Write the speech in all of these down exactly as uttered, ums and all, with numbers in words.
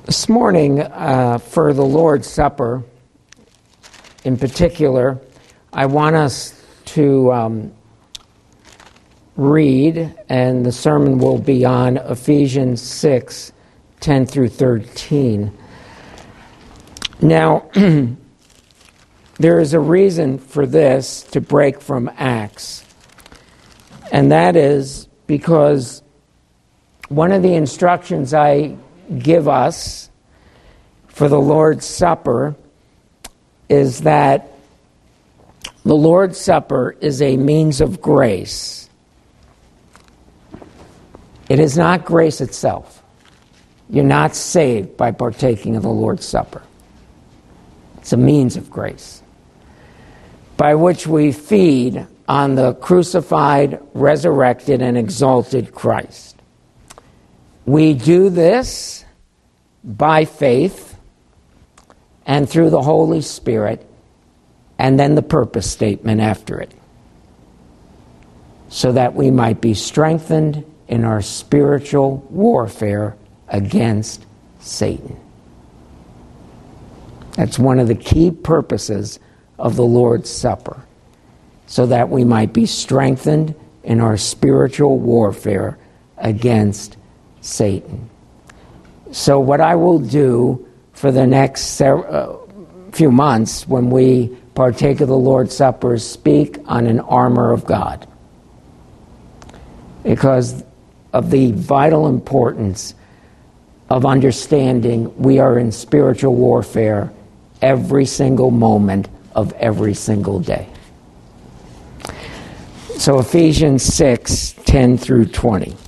This morning, uh, for the Lord's Supper, in particular, I want us to um, read, and the sermon will be on Ephesians six, ten through thirteen. Now, there is a reason for this to break from Acts, and that is because one of the instructions I give us for the Lord's Supper is that the Lord's Supper is a means of grace. It is not grace itself. You're not saved by partaking of the Lord's Supper. It's a means of grace by which we feed on the crucified, resurrected, and exalted Christ. We do this by faith and through the Holy Spirit, and then the purpose statement after it, so that we might be strengthened in our spiritual warfare against Satan. That's one of the key purposes of the Lord's Supper, so that we might be strengthened in our spiritual warfare against Satan. So what I will do for the next uh, few months when we partake of the Lord's Supper is speak on an armor of God, because of the vital importance of understanding we are in spiritual warfare every single moment of every single day. So Ephesians six, ten through twenty.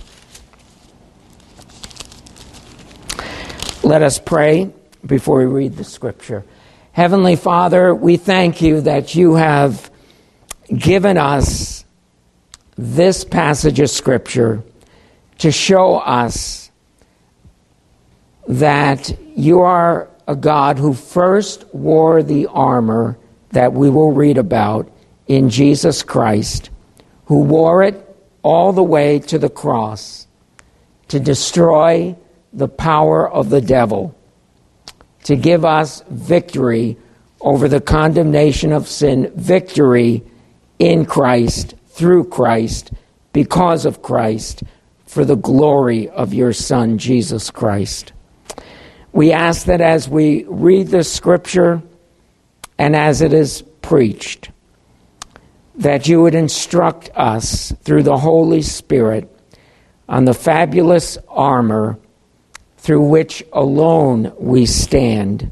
Let us pray before we read the scripture. Heavenly Father, we thank you that you have given us this passage of scripture to show us that you are a God who first wore the armor that we will read about in Jesus Christ, who wore it all the way to the cross to destroy the power of the devil, to give us victory over the condemnation of sin, victory in Christ, through Christ, because of Christ, for the glory of your Son, Jesus Christ. We ask that as we read the scripture and as it is preached, that you would instruct us through the Holy Spirit on the fabulous armor through which alone we stand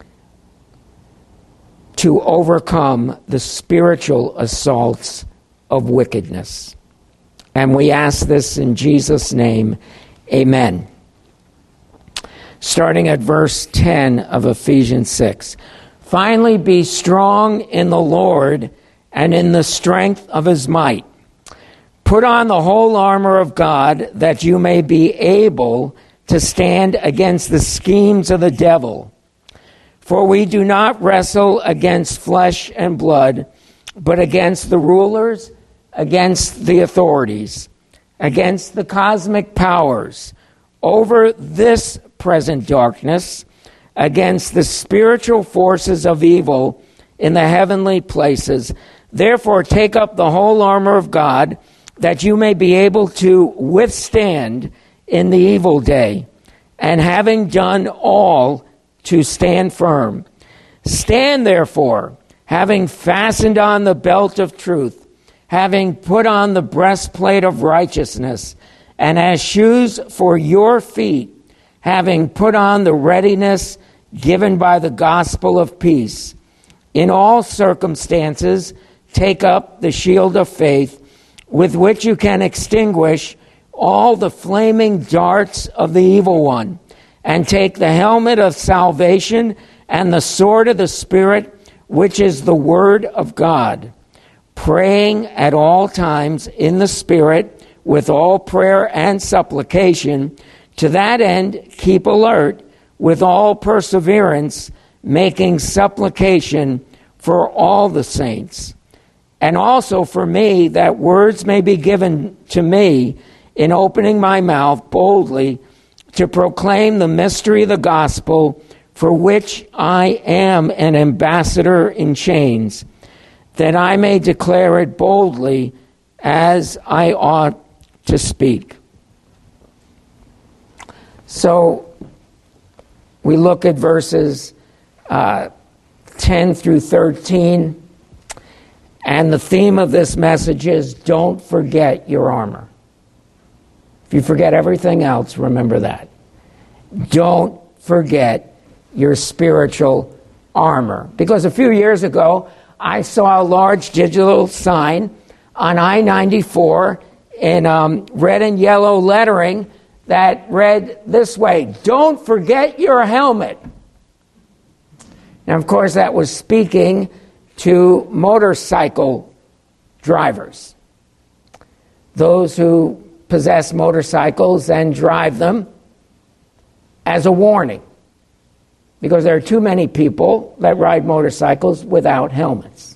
to overcome the spiritual assaults of wickedness. And we ask this in Jesus' name, amen. Starting at verse ten of Ephesians six. Finally, be strong in the Lord and in the strength of his might. Put on the whole armor of God, that you may be able to stand against the schemes of the devil. For we do not wrestle against flesh and blood, but against the rulers, against the authorities, against the cosmic powers, over this present darkness, against the spiritual forces of evil in the heavenly places. Therefore, take up the whole armor of God, that you may be able to withstand in the evil day, and having done all, to stand firm. Stand therefore, having fastened on the belt of truth, having put on the breastplate of righteousness, and as shoes for your feet, having put on the readiness given by the gospel of peace. In all circumstances, take up the shield of faith, with which you can extinguish all the flaming darts of the evil one, and take the helmet of salvation and the sword of the Spirit, which is the word of God, praying at all times in the Spirit with all prayer and supplication. To that end, keep alert with all perseverance, making supplication for all the saints. And also for me, that words may be given to me in opening my mouth boldly to proclaim the mystery of the gospel, for which I am an ambassador in chains, that I may declare it boldly as I ought to speak. So we look at verses uh, ten through thirteen, and the theme of this message is don't forget your armor. If you forget everything else, remember that. Don't forget your spiritual armor. Because a few years ago, I saw a large digital sign on I ninety-four in um, red and yellow lettering that read this way: don't forget your helmet. Now, of course, that was speaking to motorcycle drivers, those who possess motorcycles and drive them, as a warning, because there are too many people that ride motorcycles without helmets.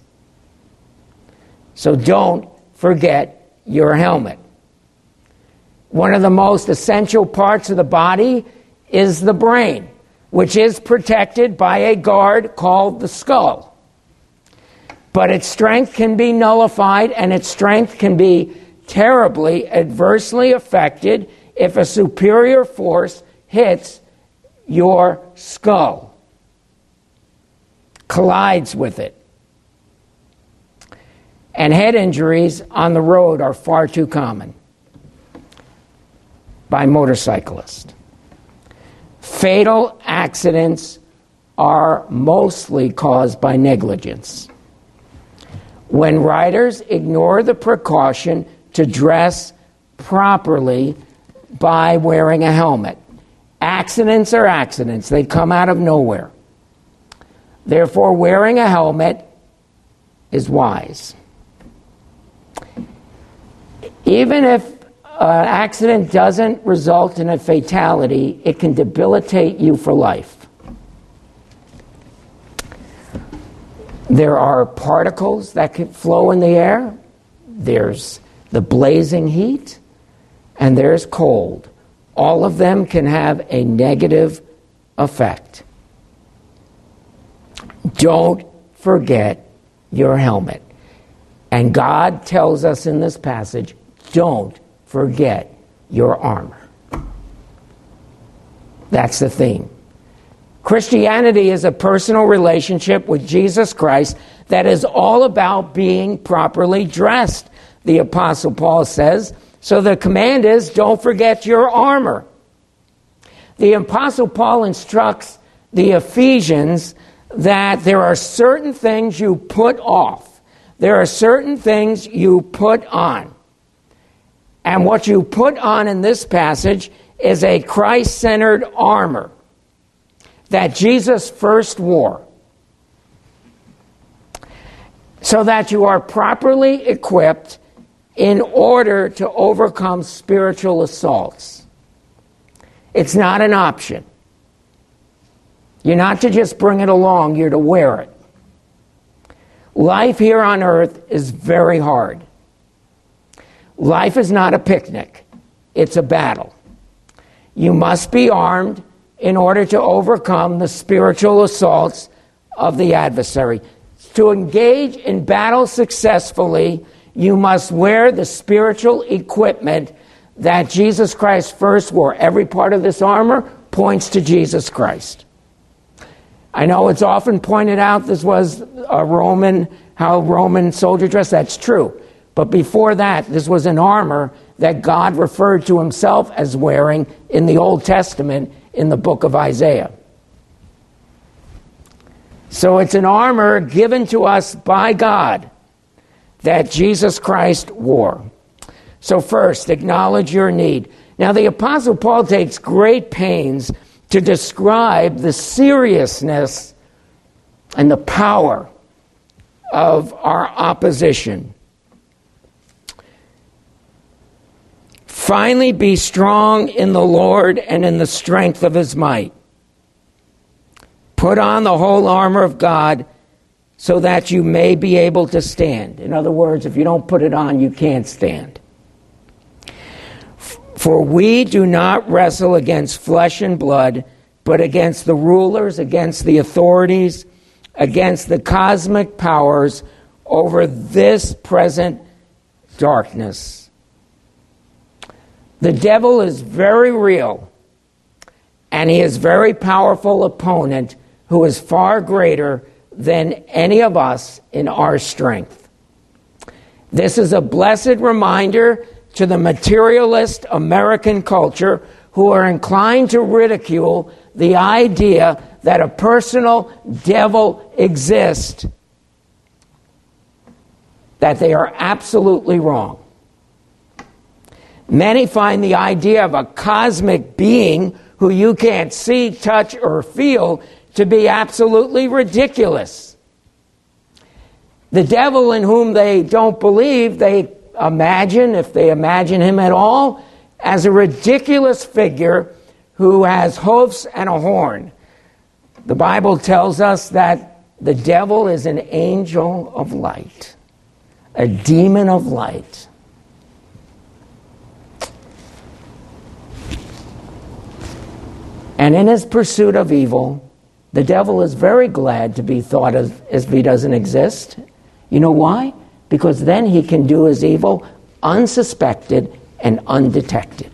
So don't forget your helmet. One of the most essential parts of the body is the brain, which is protected by a guard called the skull. But its strength can be nullified, and its strength can be terribly adversely affected if a superior force hits your skull, collides with it. And head injuries on the road are far too common by motorcyclists. Fatal accidents are mostly caused by negligence, when riders ignore the precaution to dress properly by wearing a helmet. Accidents are accidents. They come out of nowhere. Therefore, wearing a helmet is wise. Even if an accident doesn't result in a fatality, it can debilitate you for life. There are particles that can flow in the air. There's the blazing heat, and there's cold. All of them can have a negative effect. Don't forget your helmet. And God tells us in this passage, don't forget your armor. That's the theme. Christianity is a personal relationship with Jesus Christ that is all about being properly dressed, the Apostle Paul says. So the command is, don't forget your armor. The Apostle Paul instructs the Ephesians that there are certain things you put off. There are certain things you put on. And what you put on in this passage is a Christ-centered armor that Jesus first wore, so that you are properly equipped in order to overcome spiritual assaults. It's not an option. You're not to just bring it along, you're to wear it. Life here on earth is very hard. Life is not a picnic, it's a battle. You must be armed in order to overcome the spiritual assaults of the adversary. To engage in battle successfully, you must wear the spiritual equipment that Jesus Christ first wore. Every part of this armor points to Jesus Christ. I know it's often pointed out this was a Roman, how Roman soldier dressed. That's true. But before that, this was an armor that God referred to himself as wearing in the Old Testament in the book of Isaiah. So it's an armor given to us by God that Jesus Christ wore. So first, acknowledge your need. Now, the Apostle Paul takes great pains to describe the seriousness and the power of our opposition. Finally, be strong in the Lord and in the strength of his might. Put on the whole armor of God so that you may be able to stand. In other words, if you don't put it on, you can't stand. For we do not wrestle against flesh and blood, but against the rulers, against the authorities, against the cosmic powers over this present darkness. The devil is very real, and he is a very powerful opponent who is far greater than any of us in our strength. This is a blessed reminder to the materialist American culture who are inclined to ridicule the idea that a personal devil exists, that they are absolutely wrong. Many find the idea of a cosmic being who you can't see, touch, or feel to be absolutely ridiculous. The devil in whom they don't believe, they imagine, if they imagine him at all, as a ridiculous figure who has hoofs and a horn. The Bible tells us that the devil is an angel of light, a demon of light. And in his pursuit of evil, the devil is very glad to be thought of as if he doesn't exist. You know why? Because then he can do his evil unsuspected and undetected.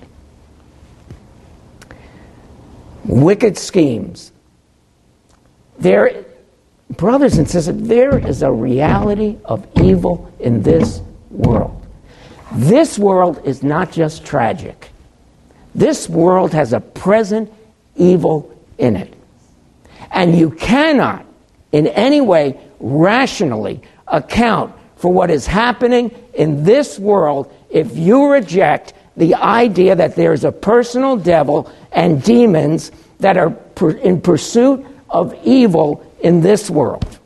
Wicked schemes. There, brothers and sisters, there is a reality of evil in this world. This world is not just tragic. This world has a present evil in it. And you cannot in any way rationally account for what is happening in this world if you reject the idea that there's a personal devil and demons that are in pursuit of evil in this world.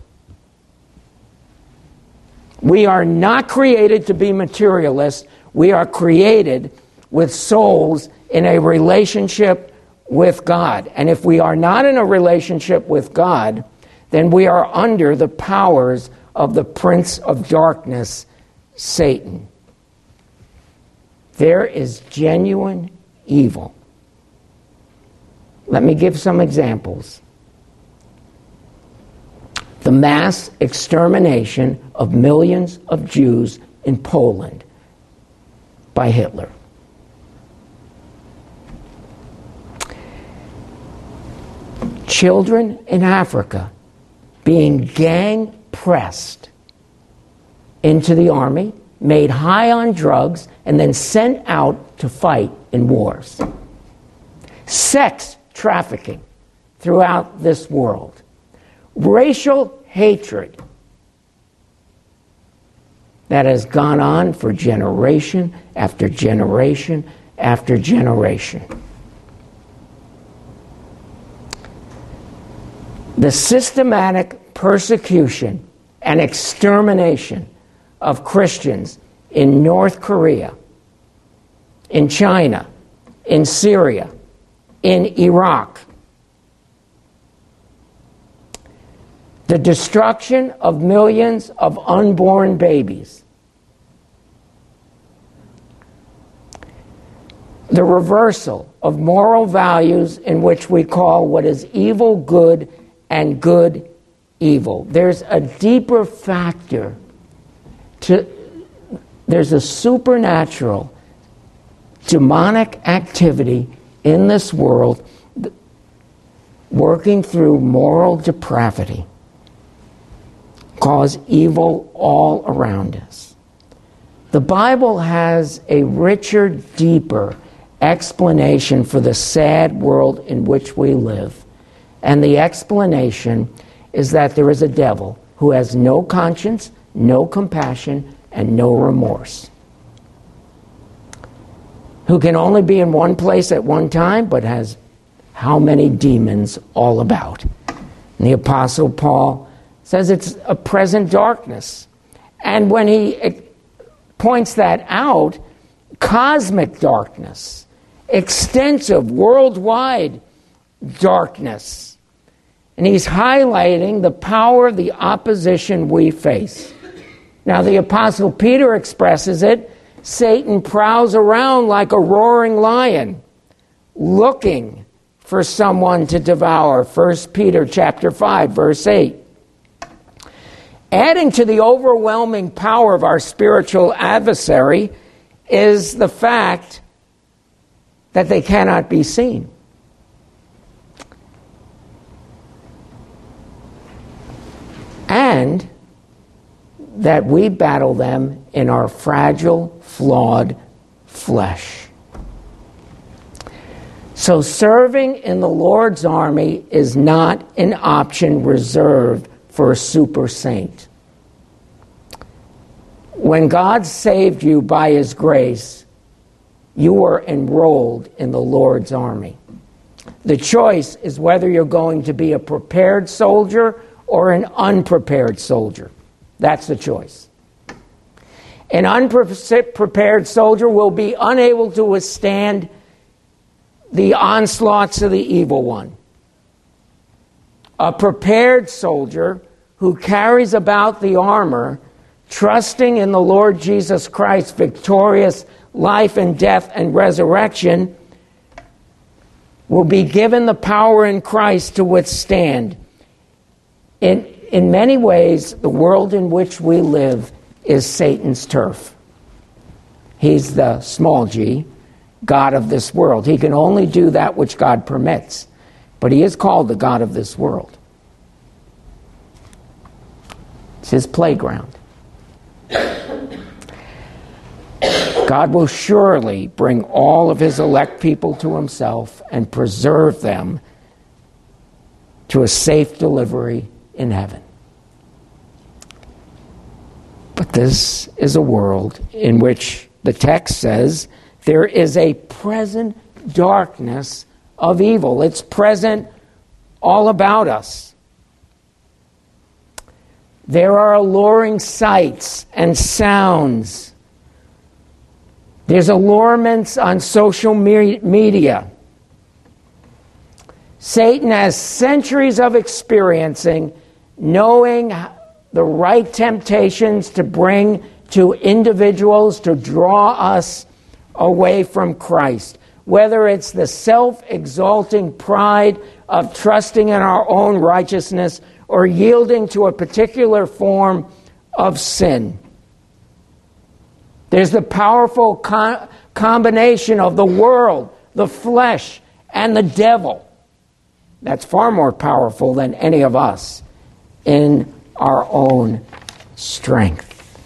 We are not created to be materialists. We are created with souls in a relationship with God. And if we are not in a relationship with God, then we are under the powers of the prince of darkness, Satan. There is genuine evil. Let me give some examples. The mass extermination of millions of Jews in Poland by Hitler. Children in Africa being gang pressed into the army, made high on drugs, and then sent out to fight in wars. Sex trafficking throughout this world. Racial hatred that has gone on for generation after generation after generation. The systematic persecution and extermination of Christians in North Korea, in China, in Syria, in Iraq. The destruction of millions of unborn babies. The reversal of moral values in which we call what is evil good and good evil. There's a deeper factor to, there's a supernatural, demonic activity in this world working through moral depravity, cause evil all around us. The Bible has a richer, deeper explanation for the sad world in which we live. And the explanation is that there is a devil who has no conscience, no compassion, and no remorse. Who can only be in one place at one time, but has how many demons all about. And the Apostle Paul says it's a present darkness. And when he points that out, cosmic darkness, extensive, worldwide darkness. And he's highlighting the power of the opposition we face. Now, the Apostle Peter expresses it Satan prowls around like a roaring lion, looking for someone to devour. First Peter chapter five, verse eight. Adding to the overwhelming power of our spiritual adversary is the fact that they cannot be seen. And that we battle them in our fragile, flawed flesh. So serving in the Lord's army is not an option reserved for a super saint. When God saved you by His grace, you were enrolled in the Lord's army. The choice is whether you're going to be a prepared soldier or an unprepared soldier. That's the choice. An unprepared soldier will be unable to withstand the onslaughts of the evil one. A prepared soldier who carries about the armor, trusting in the Lord Jesus Christ's victorious life and death and resurrection, will be given the power in Christ to withstand. In, in many ways, the world in which we live is Satan's turf. He's the small g, God of this world. He can only do that which God permits. But he is called the God of this world. It's his playground. God will surely bring all of his elect people to himself and preserve them to a safe delivery in heaven. But this is a world in which the text says there is a present darkness of evil. It's present all about us. There are alluring sights and sounds. There's allurements on social me- media. Satan has centuries of experiencing knowing the right temptations to bring to individuals to draw us away from Christ. Whether it's the self-exalting pride of trusting in our own righteousness or yielding to a particular form of sin. There's the powerful con- combination of the world, the flesh, and the devil. That's far more powerful than any of us in our own strength.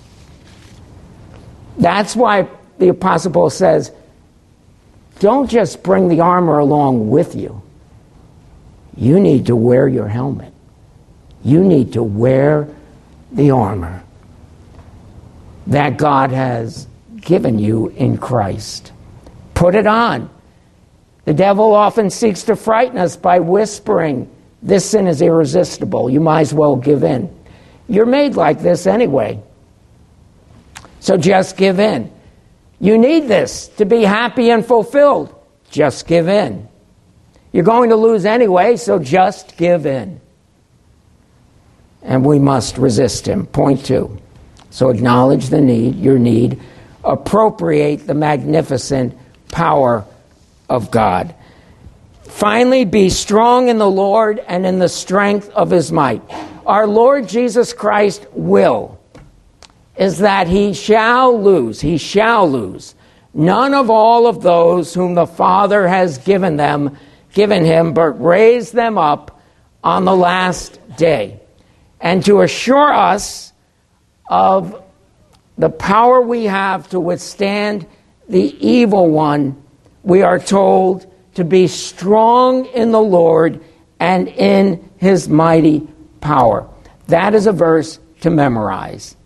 That's why the Apostle Paul says, don't just bring the armor along with you. You need to wear your helmet. You need to wear the armor that God has given you in Christ. Put it on. The devil often seeks to frighten us by whispering, this sin is irresistible. You might as well give in. You're made like this anyway. So just give in. You need this to be happy and fulfilled. Just give in. You're going to lose anyway, so just give in. And we must resist him. Point two. So acknowledge the need, your need. Appropriate the magnificent power of God. Finally, be strong in the Lord and in the strength of his might. Our Lord Jesus Christ will is that he shall lose, he shall lose none of all of those whom the Father has given them, given him, but raise them up on the last day. And to assure us of the power we have to withstand the evil one, we are told to be strong in the Lord and in his mighty power. That is a verse to memorize.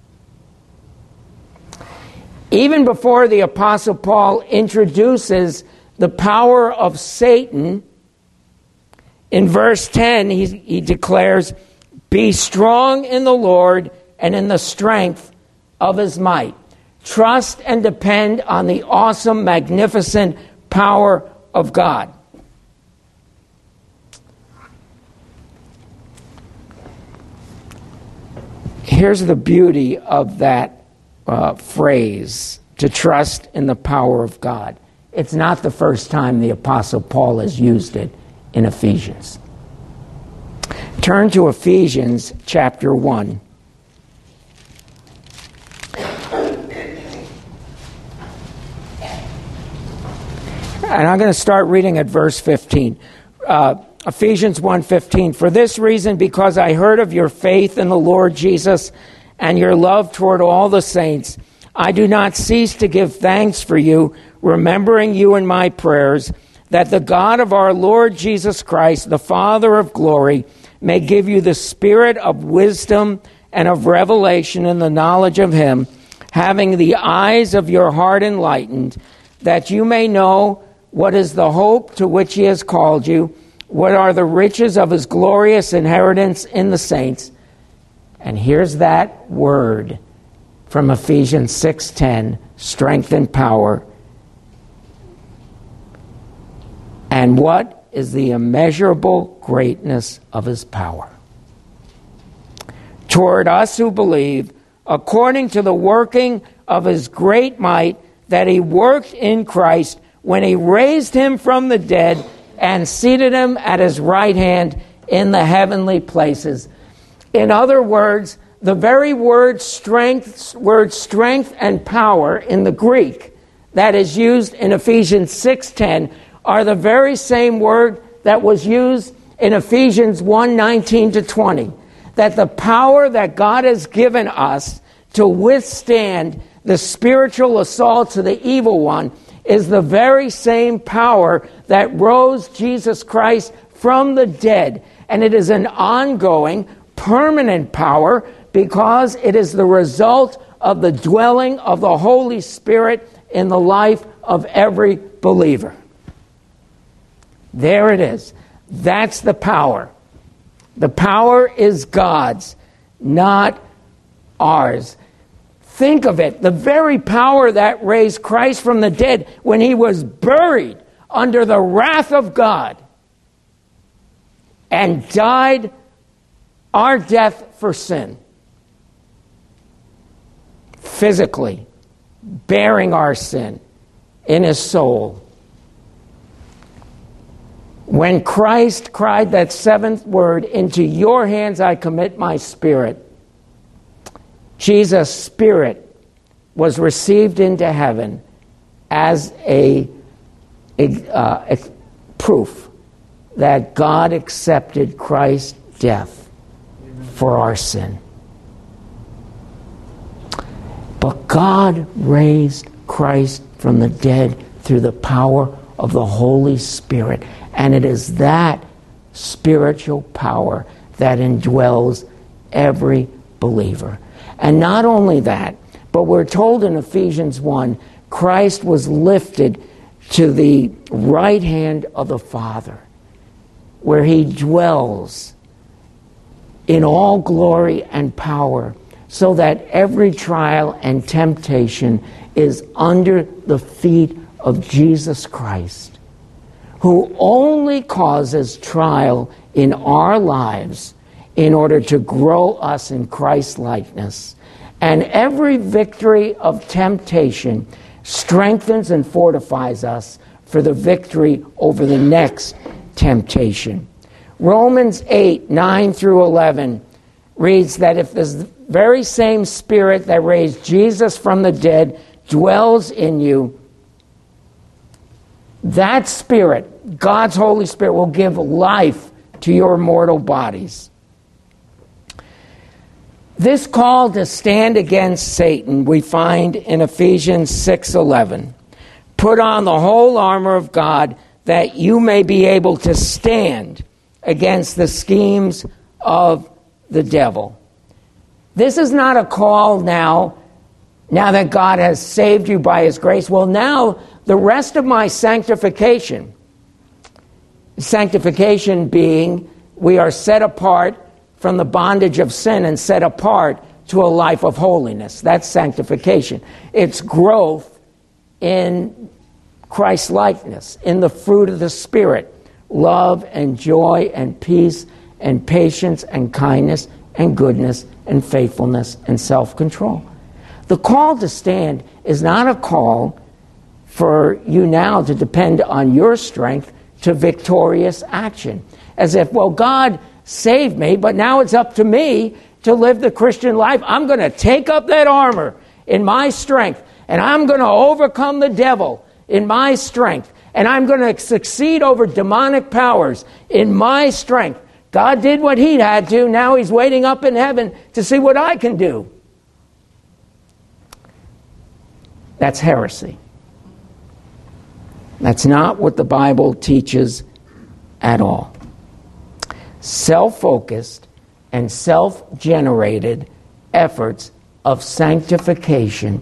Even before the Apostle Paul introduces the power of Satan, in verse ten, he, he declares, be strong in the Lord and in the strength of his might. Trust and depend on the awesome, magnificent power of God. Here's the beauty of that uh, phrase, to trust in the power of God. It's not the first time the Apostle Paul has used it in Ephesians. Turn to Ephesians chapter one. And I'm going to start reading at verse fifteen. Uh, Ephesians one fifteen. For this reason, because I heard of your faith in the Lord Jesus and your love toward all the saints, I do not cease to give thanks for you, remembering you in my prayers, that the God of our Lord Jesus Christ, the Father of glory, may give you the spirit of wisdom and of revelation in the knowledge of him, having the eyes of your heart enlightened, that you may know what is the hope to which he has called you, what are the riches of his glorious inheritance in the saints. And here's that word from Ephesians six ten, strength and power. And what is the immeasurable greatness of his power toward us who believe, according to the working of his great might that he worked in Christ when he raised him from the dead and seated him at his right hand in the heavenly places. In other words, the very word strength, word strength and power in the Greek that is used in Ephesians six ten are the very same word that was used in Ephesians one nineteen to twenty. That the power that God has given us to withstand the spiritual assaults of the evil one is the very same power that rose Jesus Christ from the dead. And it is an ongoing, permanent power because it is the result of the dwelling of the Holy Spirit in the life of every believer. There it is. That's the power. The power is God's, not ours. Think of it. The very power that raised Christ from the dead when he was buried under the wrath of God and died our death for sin, physically bearing our sin in his soul. When Christ cried that seventh word, into your hands I commit my spirit, Jesus' spirit was received into heaven as a, a, uh, a proof that God accepted Christ's death for our sin. But God raised Christ from the dead through the power of the Holy Spirit. And it is that spiritual power that indwells every believer. And not only that, but we're told in Ephesians one, Christ was lifted to the right hand of the Father, where he dwells in all glory and power, so that every trial and temptation is under the feet of Jesus Christ, who only causes trial in our lives in order to grow us in Christ's likeness. And every victory of temptation strengthens and fortifies us for the victory over the next temptation. Romans eight, nine through eleven reads that if this very same Spirit that raised Jesus from the dead dwells in you, that Spirit, God's Holy Spirit, will give life to your mortal bodies. This call to stand against Satan we find in Ephesians six eleven. Put on the whole armor of God that you may be able to stand against the schemes of the devil. This is not a call now, now that God has saved you by his grace. Well, now the rest of my sanctification, sanctification being we are set apart from the bondage of sin and set apart to a life of holiness. That's sanctification. It's growth in Christ's likeness, in the fruit of the Spirit, love and joy and peace and patience and kindness and goodness and faithfulness and self-control. The call to stand is not a call for you now to depend on your strength to victorious action. As if, well, God saved me, but now it's up to me to live the Christian life. I'm going to take up that armor in my strength, and I'm going to overcome the devil in my strength, and I'm going to succeed over demonic powers in my strength. God did what he had to. Now he's waiting up in heaven to see what I can do. That's heresy. That's not what the Bible teaches at all. Self-focused and self-generated efforts of sanctification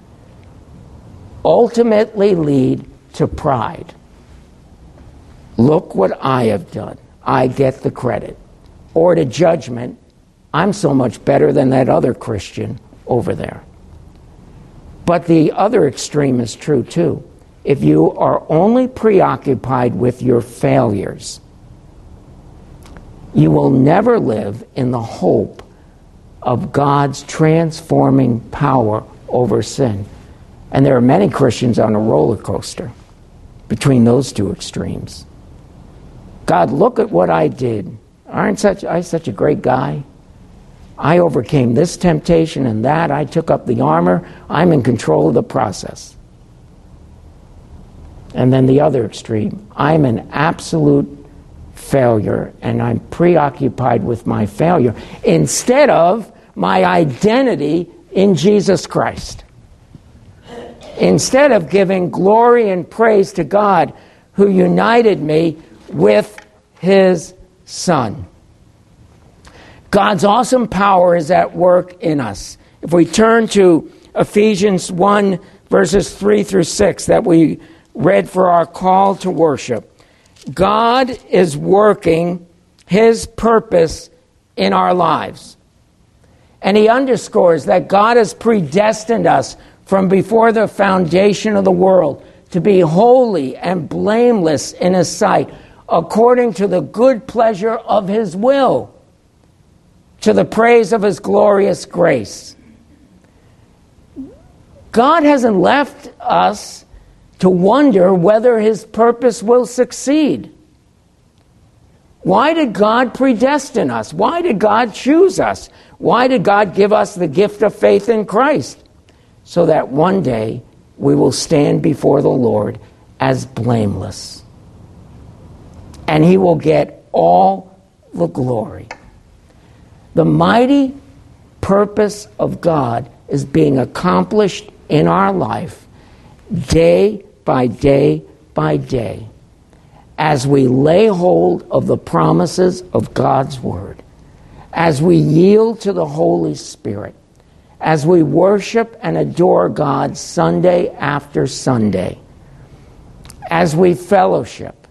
ultimately lead to pride. Look what I have done. I get the credit. Or to judgment. I'm so much better than that other Christian over there. But the other extreme is true too. If you are only preoccupied with your failures, you will never live in the hope of God's transforming power over sin. And there are many Christians on a roller coaster between those two extremes. God, look at what I did. Aren't such I such a great guy? I overcame this temptation and that. I took up the armor. I'm in control of the process. And then the other extreme. I'm an absolute failure, and I'm preoccupied with my failure instead of my identity in Jesus Christ. Instead of giving glory and praise to God who united me with his Son. God's awesome power is at work in us. If we turn to Ephesians one, verses three through six, that we read for our call to worship, God is working his purpose in our lives. And he underscores that God has predestined us from before the foundation of the world to be holy and blameless in his sight, according to the good pleasure of his will, to the praise of his glorious grace. God hasn't left us to wonder whether his purpose will succeed. Why did God predestine us? Why did God choose us? Why did God give us the gift of faith in Christ? So that one day we will stand before the Lord as blameless. And he will get all the glory. The mighty purpose of God is being accomplished in our life day by day by day as we lay hold of the promises of God's Word, as we yield to the Holy Spirit, as we worship and adore God Sunday after Sunday, as we fellowship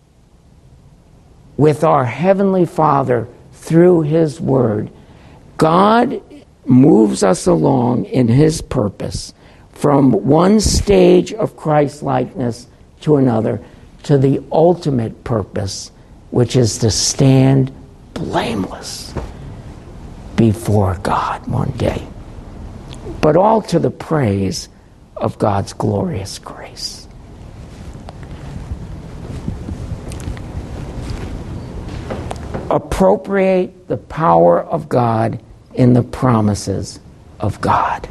with our Heavenly Father through his Word. God moves us along in his purpose from one stage of Christ-likeness to another, to the ultimate purpose, which is to stand blameless before God one day. But all to the praise of God's glorious grace. Appropriate the power of God in the promises of God.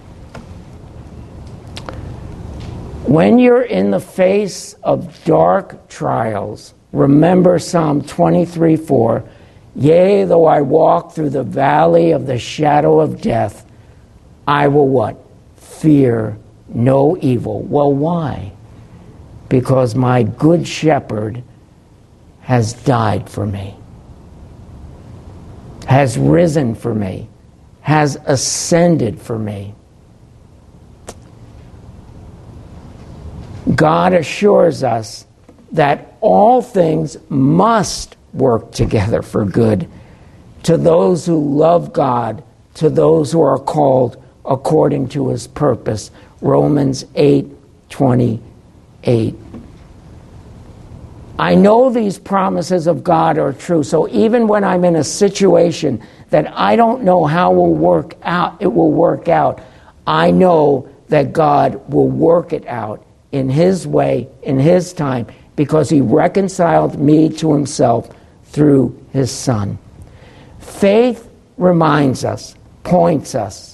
When you're in the face of dark trials, remember Psalm twenty-three four, yea, though I walk through the valley of the shadow of death, I will what? Fear no evil. Well, why? Because my good shepherd has died for me, has risen for me, has ascended for me. God assures us that all things must work together for good to those who love God, to those who are called according to his purpose. Romans eight twenty-eight. I know these promises of God are true, so even when I'm in a situation that I don't know how will work out, it will work out, I know that God will work it out in his way, in his time, because he reconciled me to himself through his Son. Faith reminds us, points us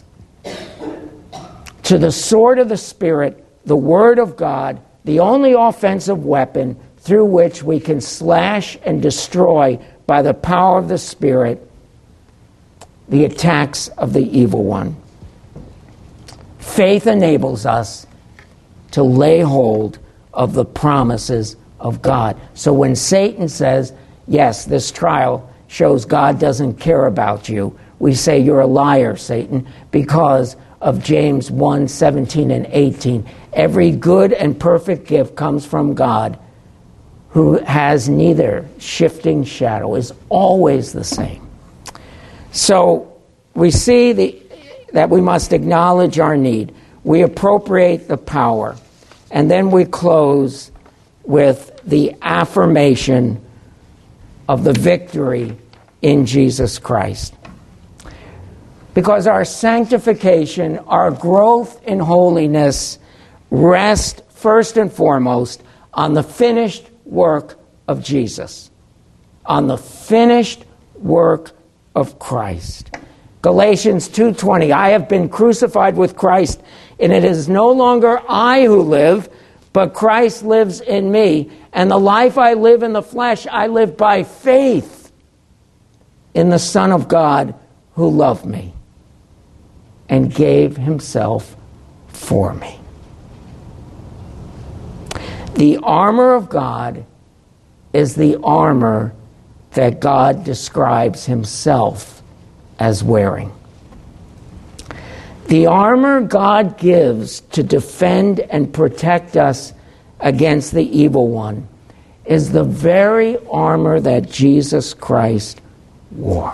to the sword of the Spirit, the Word of God, the only offensive weapon through which we can slash and destroy by the power of the Spirit the attacks of the evil one. Faith enables us to lay hold of the promises of God. So when Satan says, yes, this trial shows God doesn't care about you, we say, you're a liar, Satan, because of James one, seventeen and eighteen. Every good and perfect gift comes from God, who has neither shifting shadow, is always the same. So we see the, that we must acknowledge our need. We appropriate the power. And then we close with the affirmation of the victory in Jesus Christ. Because our sanctification, our growth in holiness, rest first and foremost on the finished work of Jesus, on the finished work of Christ. Galatians two twenty, I have been crucified with Christ, and it is no longer I who live, but Christ lives in me. And the life I live in the flesh, I live by faith in the Son of God who loved me and gave himself for me. The armor of God is the armor that God describes himself as wearing. The armor God gives to defend and protect us against the evil one is the very armor that Jesus Christ wore.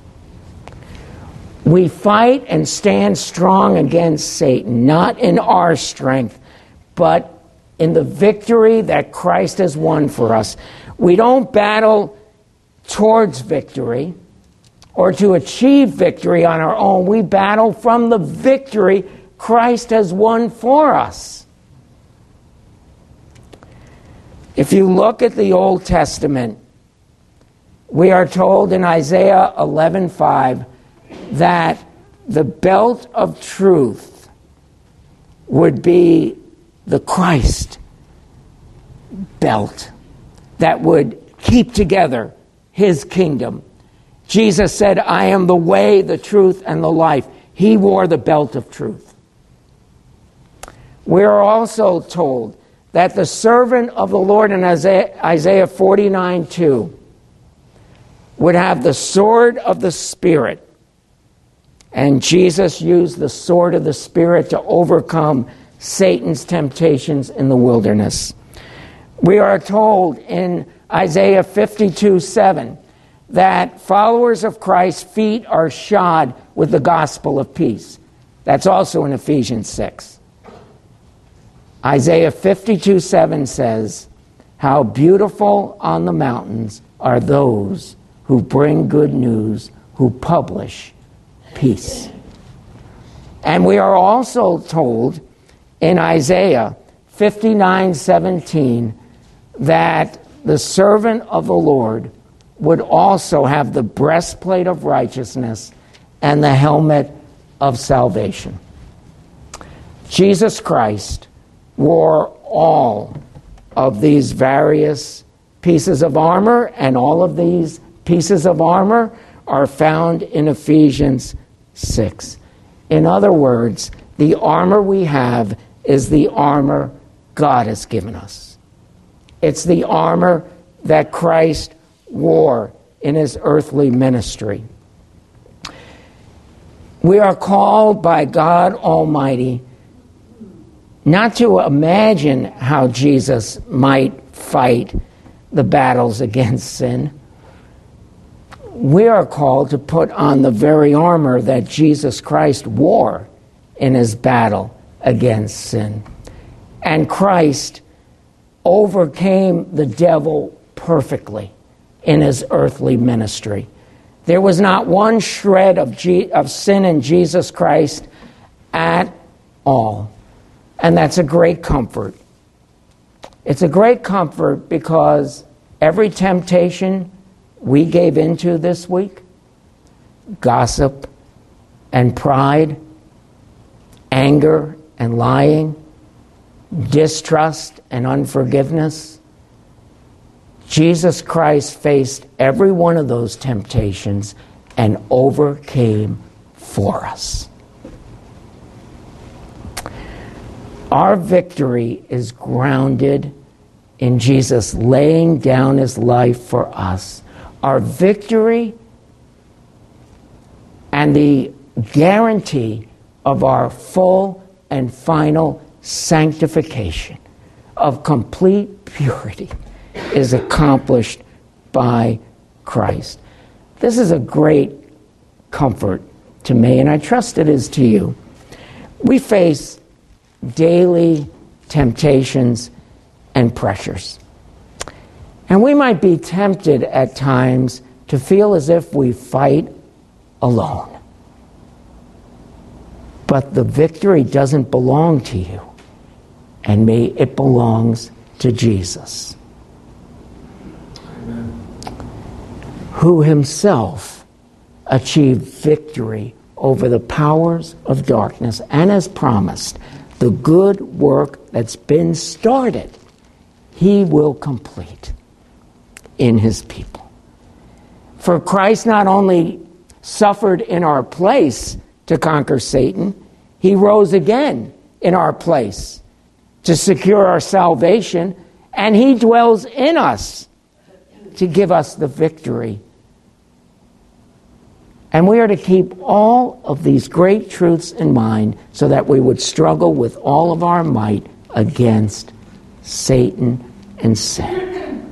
We fight and stand strong against Satan, not in our strength, but in the victory that Christ has won for us. We don't battle towards victory or to achieve victory on our own. We battle from the victory Christ has won for us. If you look at the Old Testament, we are told in Isaiah eleven five that the belt of truth would be the Christ belt that would keep together his kingdom. Jesus said, I am the way, the truth, and the life. He wore the belt of truth. We are also told that the servant of the Lord in Isaiah, Isaiah forty-nine two would have the sword of the Spirit. And Jesus used the sword of the Spirit to overcome Satan's temptations in the wilderness. We are told in Isaiah fifty-two seven that followers of Christ's feet are shod with the gospel of peace. That's also in Ephesians six. Isaiah fifty-two seven says, how beautiful on the mountains are those who bring good news, who publish peace. And we are also told in Isaiah fifty-nine seventeen that the servant of the Lord would also have the breastplate of righteousness and the helmet of salvation. Jesus Christ wore all of these various pieces of armor, and all of these pieces of armor are found in Ephesians six. In other words, the armor we have is the armor God has given us. It's the armor that Christ wore in his earthly ministry. We are called by God Almighty not to imagine how Jesus might fight the battles against sin. We are called to put on the very armor that Jesus Christ wore in his battle against sin. And Christ overcame the devil perfectly in his earthly ministry. There was not one shred of, G- of sin in Jesus Christ at all. And that's a great comfort. It's a great comfort because every temptation we gave into this week, gossip and pride, anger and lying, distrust and unforgiveness, Jesus Christ faced every one of those temptations and overcame for us. Our victory is grounded in Jesus laying down his life for us. Our victory and the guarantee of our full and final sanctification, of complete purity, is accomplished by Christ. This is a great comfort to me, and I trust it is to you. We face daily temptations and pressures. And we might be tempted at times to feel as if we fight alone. But the victory doesn't belong to you and me, it belongs to Jesus, who himself achieved victory over the powers of darkness and has promised the good work that's been started, he will complete in his people. For Christ not only suffered in our place to conquer Satan, he rose again in our place to secure our salvation, and he dwells in us to give us the victory. And we are to keep all of these great truths in mind so that we would struggle with all of our might against Satan and sin.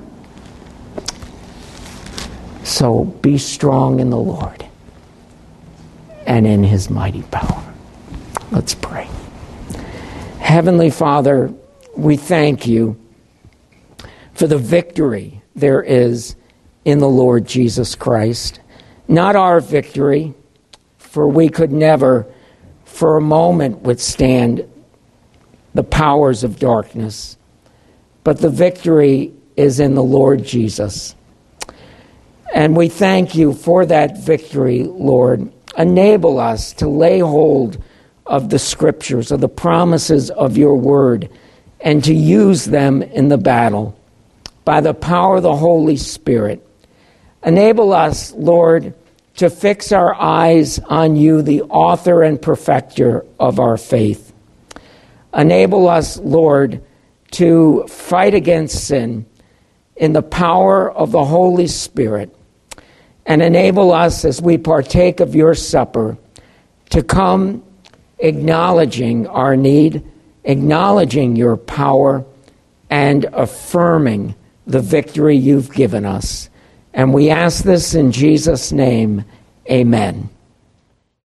So be strong in the Lord and in his mighty power. Let's pray. Heavenly Father, we thank you for the victory there is in the Lord Jesus Christ. Not our victory, for we could never for a moment withstand the powers of darkness, but the victory is in the Lord Jesus. And we thank you for that victory, Lord. Enable us to lay hold of the scriptures, of the promises of your word, and to use them in the battle by the power of the Holy Spirit. Enable us, Lord, to fix our eyes on you, the author and perfecter of our faith. Enable us, Lord, to fight against sin in the power of the Holy Spirit. And enable us, as we partake of your supper, to come acknowledging our need, acknowledging your power, and affirming the victory you've given us. And we ask this in Jesus' name, amen.